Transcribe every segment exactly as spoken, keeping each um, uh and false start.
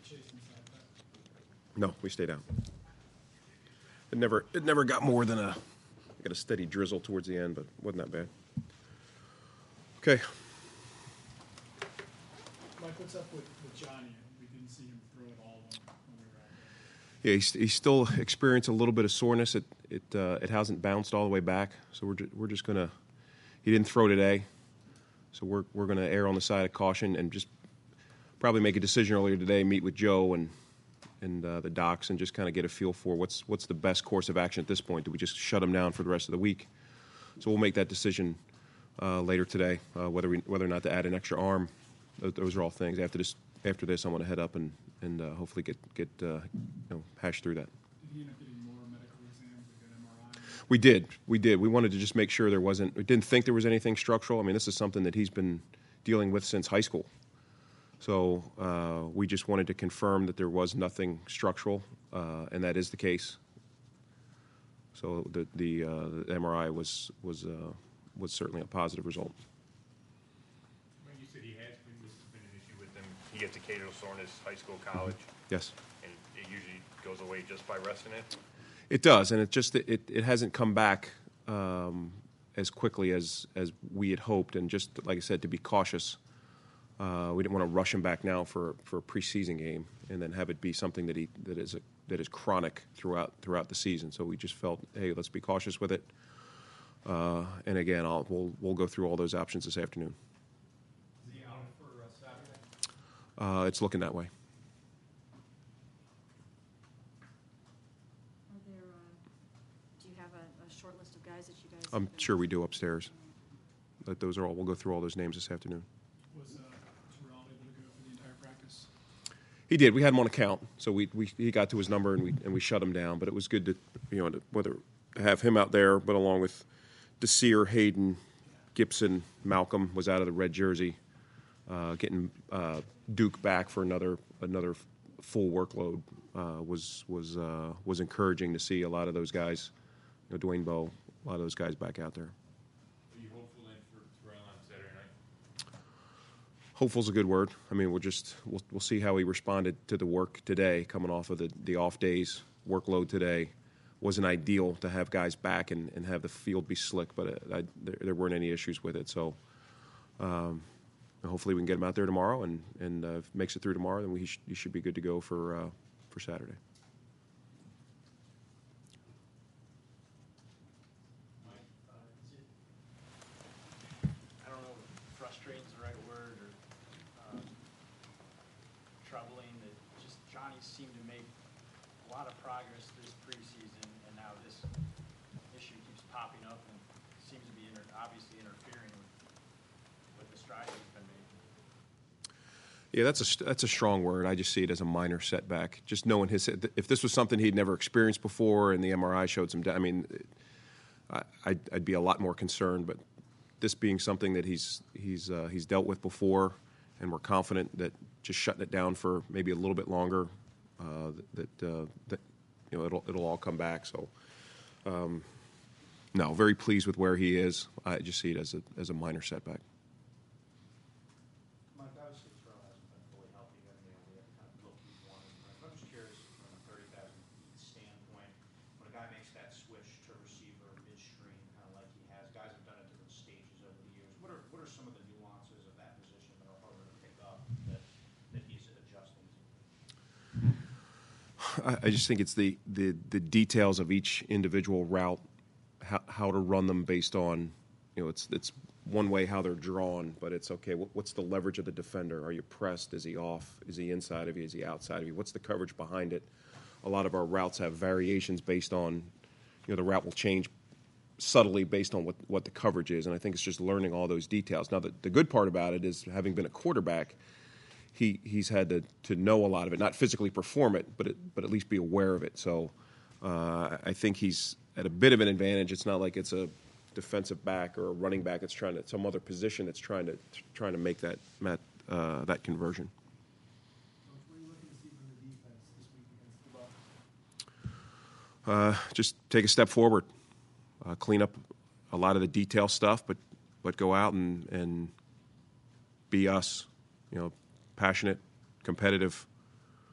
No, we stayed out. It never it never got more than a got a steady drizzle towards the end, but wasn't that bad. Okay. Mike, what's up with, with Johnny? We didn't see him throw it all when, when we were out there. Yeah, he's, he's still experiencing a little bit of soreness. It it uh, it hasn't bounced all the way back, so we're ju- we're just gonna. He didn't throw today, so we're we're gonna err on the side of caution and just probably make a decision earlier today. Meet with Joe and and uh, the docs and just kind of get a feel for what's what's the best course of action at this point. Do we just shut him down for the rest of the week? So we'll make that decision uh, later today, uh, whether we whether or not to add an extra arm. Those are all things. After this, after this, I want to head up and and uh, hopefully get get uh, you know hash through that. Did he end up getting more medical exams, like an M R I? We did, we did. We wanted to just make sure there wasn't. We didn't think there was anything structural. I mean, this is something that he's been dealing with since high school. So uh, we just wanted to confirm that there was nothing structural, uh, and that is the case. So the the, uh, the M R I was was uh, was certainly a positive result. When you said he has been, this has been an issue with him. He gets occasional soreness, high school, college. Yes. And it usually goes away just by resting it. It does, and it just it, it hasn't come back um, as quickly as as we had hoped. And just like I said, to be cautious. Uh, we didn't want to rush him back now for, for a preseason game and then have it be something that he that is a, that is chronic throughout throughout the season. So we just felt, hey, let's be cautious with it. Uh, and again, I'll, we'll we'll go through all those options this afternoon. Is he out for uh, Saturday? Uh, it's looking that way. Are there? Uh, do you have a, a short list of guys that you guys? I'm sure we do upstairs. But those are all. We'll go through all those names this afternoon. Was uh, Terrell able to go for the entire practice? He did. We had him on account, so we, we he got to his number and we and we shut him down. But it was good to you know to, whether have him out there, but along with Desir, Hayden, Gibson, Malcolm was out of the red jersey, uh, getting uh, Duke back for another another full workload uh, was was uh, was encouraging to see a lot of those guys, you know, Dwayne Bowe, a lot of those guys back out there. Are you hopeful then for Terrell on Saturday night? Hopeful's a good word. I mean, we'll just we'll we'll see how he responded to the work today, coming off of the, the off days workload today. Wasn't ideal to have guys back and, and have the field be slick, but uh, I, there, there weren't any issues with it. So um, hopefully we can get him out there tomorrow, and and uh, if it makes it through tomorrow, then we sh- he should be good to go for uh, for Saturday. I don't know if frustrating is the right word, or um, troubling that just Johnny seemed to make a lot of progress this preseason, and now this issue keeps popping up and seems to be inter- obviously interfering with, with the strides he's been making. Yeah, that's a that's a strong word. I just see it as a minor setback. Just knowing his, if this was something he'd never experienced before, and the M R I showed some, I mean, I, I'd, I'd be a lot more concerned. But this being something that he's he's uh, he's dealt with before, and we're confident that just shutting it down for maybe a little bit longer, uh, that uh, that you know it'll it'll all come back. So, um, no, very pleased with where he is. I just see it as a as a minor setback. Mike, obviously Terrell hasn't been fully healthy yet. We have kind of looked week one. I'm just curious from a thirty thousand feet standpoint, when a guy makes that switch to receiver midstream, kind of like he has, guys have done it different stages over the years. What are what are some of the nuances of that position that are harder to pick up that that he's adjusting to? I, I just think it's the, the, the details of each individual route, how, how to run them based on, you know, it's it's one way how they're drawn, but it's okay. What, what's the leverage of the defender? Are you pressed? Is he off? Is he inside of you? Is he outside of you? What's the coverage behind it? A lot of our routes have variations based on, you know, the route will change subtly based on what, what the coverage is, and I think it's just learning all those details. Now, the, the good part about it is having been a quarterback, he he's had to, to know a lot of it, not physically perform it, but it, but at least be aware of it. So uh, I think he's at a bit of an advantage. It's not like it's a defensive back or a running back that's trying to some other position that's trying to trying to make that uh, that conversion. What are you looking to see from the defense this week against the Bucs? Uh, just take a step forward, uh, clean up a lot of the detail stuff, but but go out and and be us, you know, passionate, competitive,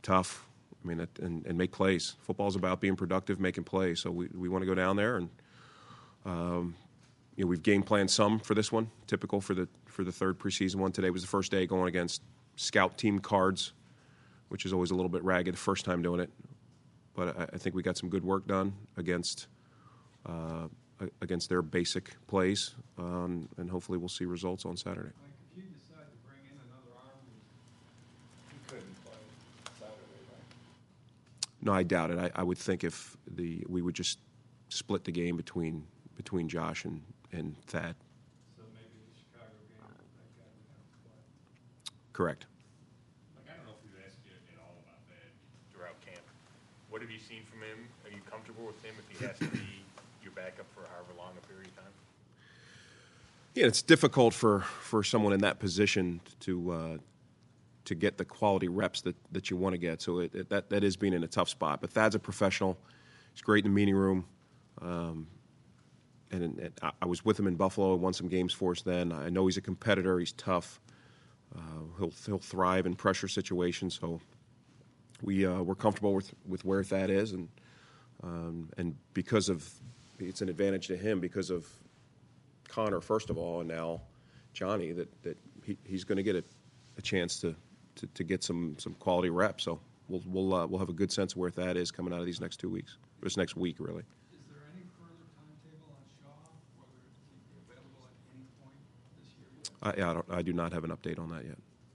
tough. I mean, it, and, and make plays. Football's about being productive, making plays. So we, we want to go down there and, um, you know, we've game planned some for this one. Typical for the for the third preseason one. Today was the first day going against scout team Cards, which is always a little bit ragged. First time doing it, but I, I think we got some good work done against uh, against their basic plays, um, and hopefully we'll see results on Saturday. Mike, if you decide to bring in another arm, you couldn't play Saturday, right? No, I doubt it. I, I would think if the we would just split the game between between Josh and, and Thad. So maybe the Chicago game, that guy would have to play. Correct. Like, I don't know if we've asked you at all about that throughout camp. What have you seen from him? Are you comfortable with him if he has to be your backup for however long a period of time? Yeah, it's difficult for, for someone in that position to uh, to get the quality reps that, that you want to get. So it, it, that that is being in a tough spot. But Thad's a professional. He's great in the meeting room. Um, and, and I, I was with him in Buffalo and won some games for us then. I know he's a competitor. He's tough. Uh, he'll he'll thrive in pressure situations. So we uh, we're comfortable with, with where Thad is, and um, and because of it's an advantage to him because of Connor first of all, and now Johnny, that that he, he's going to get a, a chance to, to, to get some, some quality reps. So we'll we'll uh, we'll have a good sense of where Thad is coming out of these next two weeks, this next week really. Is there any further timetable on Shaw, whether he'd be available at any point this year yet? I, yeah, I don't I do not have an update on that yet.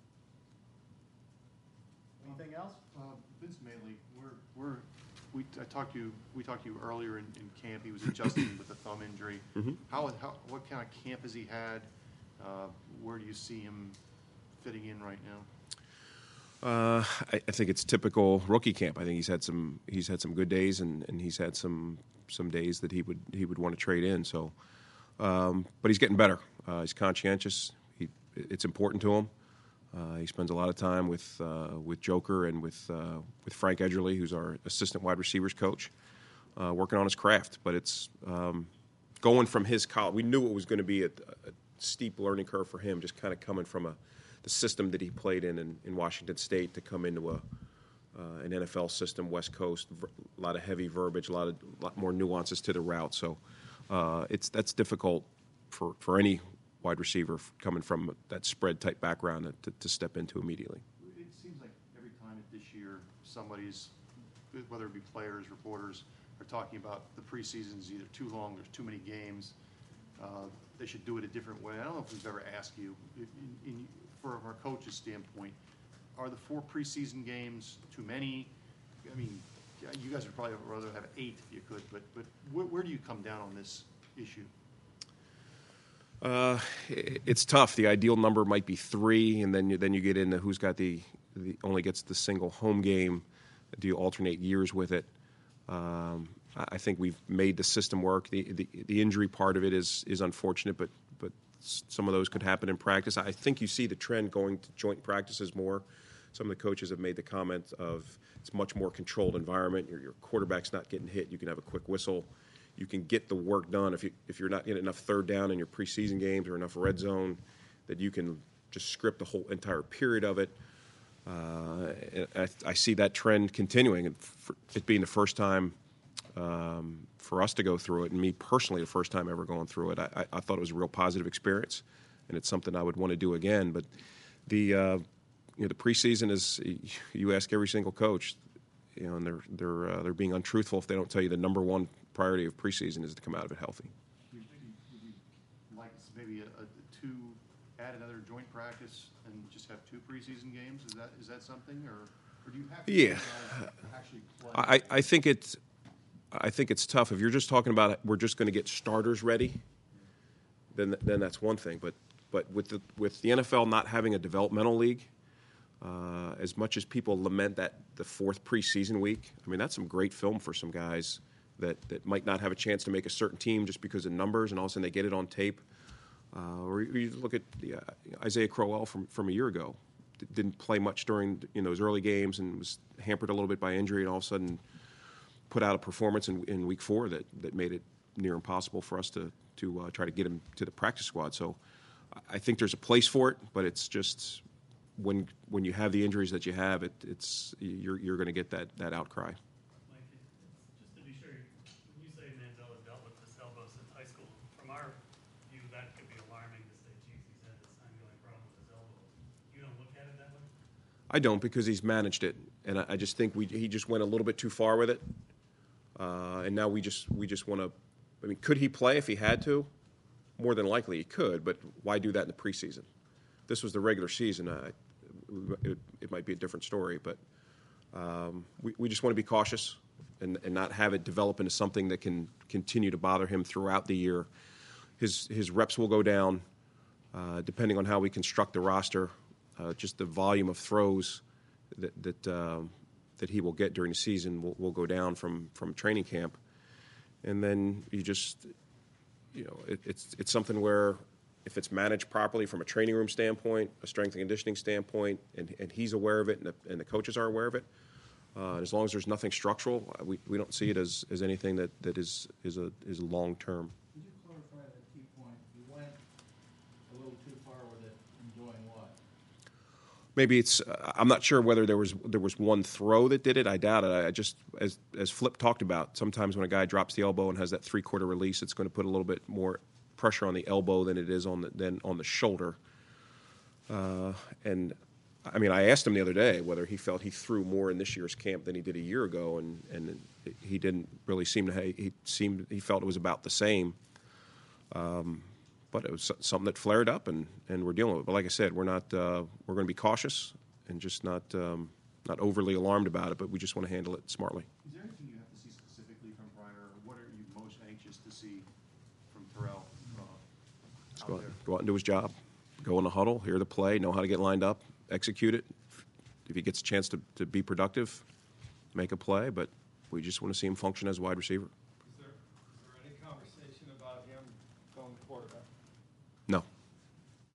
Anything else? Uh, Vince Maley, we're, we're, we, I talked to you, we talked to you earlier in, in camp. He was adjusting with a thumb injury. Mm-hmm. How, how, what kind of camp has he had? Uh, where do you see him fitting in right now? Uh, I, I think it's typical rookie camp. I think he's had some he's had some good days, and, and he's had some some days that he would he would want to trade in. So, um, but he's getting better. Uh, he's conscientious. He it's important to him. Uh, he spends a lot of time with uh, with Joker and with uh, with Frank Edgerly, who's our assistant wide receivers coach, uh, working on his craft. But it's um, going from his college. We knew it was going to be a, a steep learning curve for him, just kind of coming from a the system that he played in in, in Washington State to come into a uh, an N F L system, West Coast, ver- a lot of heavy verbiage, a lot of lot more nuances to the route. So uh, it's that's difficult for for any wide receiver coming from that spread type background to, to step into immediately. It seems like every time this year somebody's, whether it be players, reporters, are talking about the preseason is either too long, there's too many games, uh, they should do it a different way. I don't know if we've ever asked you, in, in, from our coach's standpoint, are the four preseason games too many? I mean, you guys would probably rather have eight if you could, but, but where, where do you come down on this issue? Uh, it's tough. The ideal number might be three, and then you, then you get into who's got the, the only gets the single home game. Do you alternate years with it? Um, I think we've made the system work. The, the the injury part of it is is unfortunate, but but some of those could happen in practice. I think you see the trend going to joint practices more. Some of the coaches have made the comment of it's much more controlled environment. Your your quarterback's not getting hit. You can have a quick whistle. You can get the work done if you if you're not getting enough third down in your preseason games or enough red zone, that you can just script the whole entire period of it. Uh, I, I see that trend continuing, and for it being the first time um, for us to go through it, and me personally the first time ever going through it. I, I thought it was a real positive experience, and it's something I would want to do again. But the uh, you know the preseason is you ask every single coach, you know, and they're they're uh, they're being untruthful if they don't tell you the number one priority of preseason is to come out of it healthy. Would you, would you like maybe a, a two, add another joint practice and just have two preseason games? Is that is that something, or, or do you have to Yeah. guys actually play? I, I think it's I think it's tough if you're just talking about we're just going to get starters ready. Then then that's one thing, but but with the with the N F L not having a developmental league, uh, as much as people lament that the fourth preseason week, I mean that's some great film for some guys that, that might not have a chance to make a certain team just because of numbers, and all of a sudden they get it on tape. Uh, or you look at the, uh, Isaiah Crowell from, from a year ago. D- didn't play much during you know, those early games and was hampered a little bit by injury, and all of a sudden put out a performance in, in week four that, that made it near impossible for us to, to uh, try to get him to the practice squad. So I think there's a place for it, but it's just when when you have the injuries that you have, it, it's you're you're going to get that that outcry. Mike, it- it's- just to be sure, when you say Manziel dealt with this elbow since high school, from our view, that could be alarming to say, geez, he's had this ongoing problem with his elbow. You don't look at it that way? I don't, because he's managed it, and I, I just think we he just went a little bit too far with it, uh, and now we just we just want to. I mean, could he play if he had to? More than likely he could, but why do that in the preseason? This was the regular season. Uh, it, it might be a different story, but um, we, we just want to be cautious and, and not have it develop into something that can continue to bother him throughout the year. His his reps will go down, uh, depending on how we construct the roster. Uh, just the volume of throws that that, um, that he will get during the season will, will go down from, from training camp, and then you just, you know, it, it's it's something where if it's managed properly from a training room standpoint, a strength and conditioning standpoint, and, and he's aware of it, and the, and the coaches are aware of it, uh, as long as there's nothing structural, we, we don't see it as, as anything that, that is is a is long term. Could you clarify that key point? You went a little too far with it in doing what? Maybe it's uh, I'm not sure whether there was there was one throw that did it. I doubt it. I just as as Flip talked about, sometimes when a guy drops the elbow and has that three quarter release, it's going to put a little bit more pressure on the elbow than it is on the than on the shoulder. Uh, and I mean, I asked him the other day whether he felt he threw more in this year's camp than he did a year ago, and and he didn't really seem to. He seemed he felt it was about the same. Um, but it was something that flared up, and, and we're dealing with it. But like I said, we're not uh, we're going to be cautious and just not um, not overly alarmed about it. But we just want to handle it smartly. Is there anything you have to see specifically from Pryor? What are you most anxious to see from Terrell uh, Just out go out, there? go out and do his job. Go in the huddle, hear the play, know how to get lined up, execute it. If he gets a chance to, to be productive, make a play. But we just want to see him function as a wide receiver. Is there, is there any conversation about him going quarterback? No.